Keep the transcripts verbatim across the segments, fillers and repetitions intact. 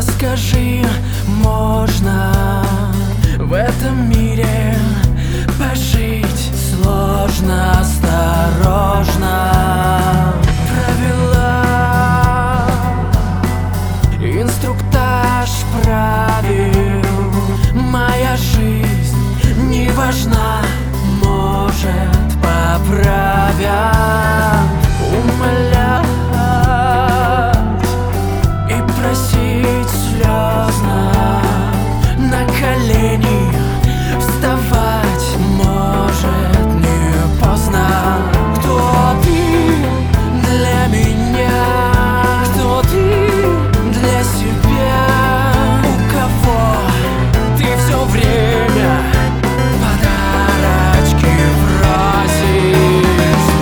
Расскажи, можно в этом мире пожить сложно, осторожно. Правила, инструктаж правил. Моя жизнь не важна, может, поправят. Умолять и просить слезно, на колени вставать, может, не поздно. Кто ты для меня? Кто ты для себя? У кого ты все время подарочки просишь?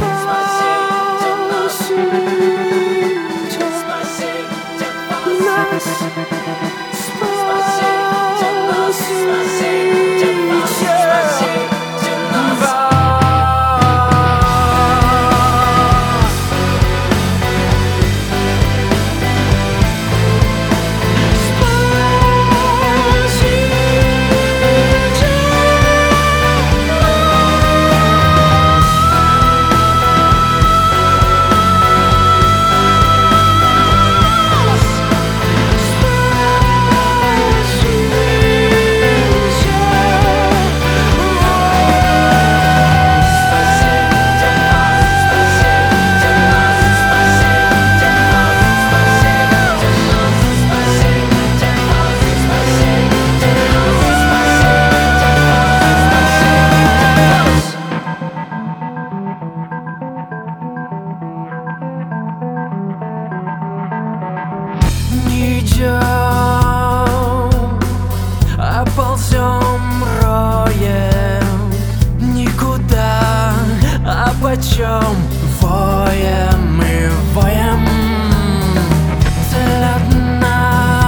Не идем, а ползем роем. Никуда, а почем воем и воем. Цель одна,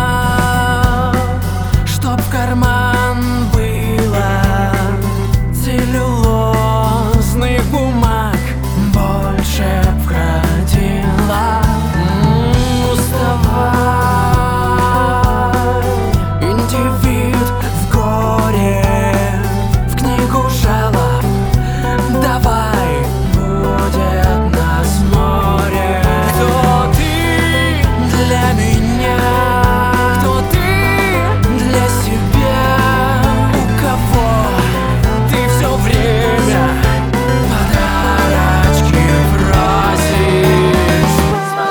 чтоб в карман было целлюлозных бумаг больше входило. Индивид в горе, в книгу жалоб давай, будет нас море. Кто ты для меня? Кто ты для себя? У кого ты все время подарочки просишь?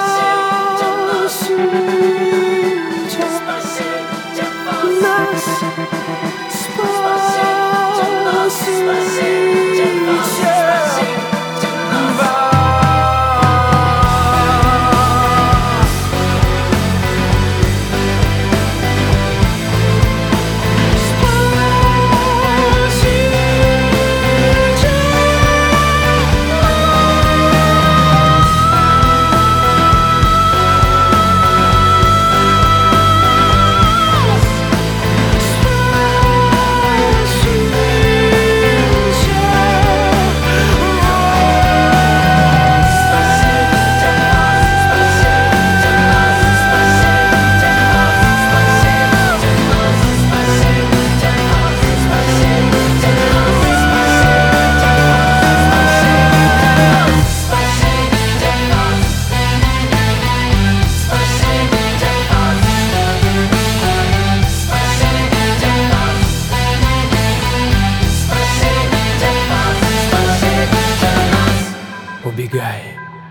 Убегай,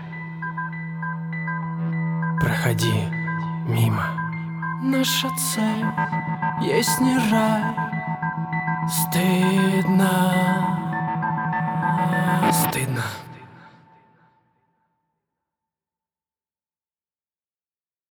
проходи мимо. Наша цель есть не рай. Стыдно, стыдно.